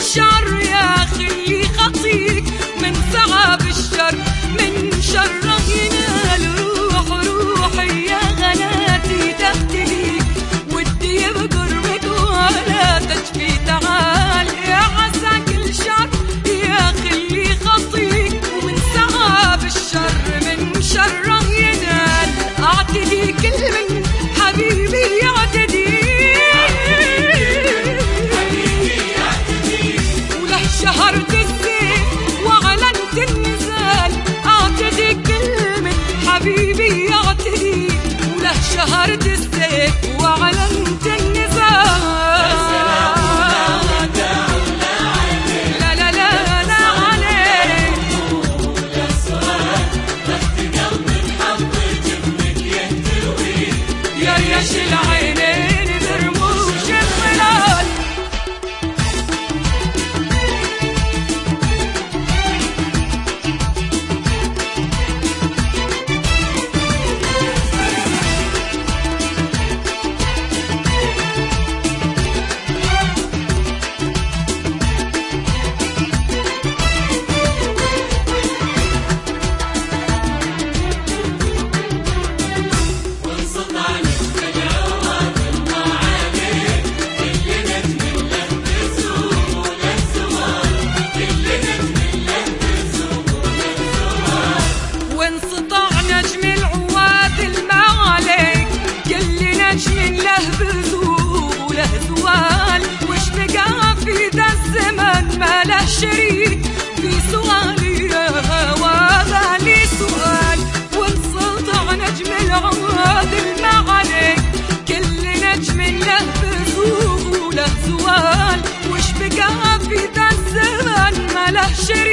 الشر يا أخي اللي خطيك من ثعاب الشر من شره ينال. روح روحي يا غناتي تهتديك ودي بقربك ولا تشفي. تعال يا عسى كل شر يا أخي اللي خطيك ومن ثعاب الشر من شره ينال. أعتدي كل من حبيبي يعتدي وله شهرت السيف وأعلنت النزال. أعتدي كل من حبيبي يعتدي وله شهرت السيف وأعلنت النزال. لا لا لا لا عليك يا ريش العينين برموش الظلال. شريك في سؤالي يا هوا لي سؤال. وانسطع نجم العواد المعاليك كل نجم له بذوق وله زوال. وش بقى في ذا الزمان ما له شريك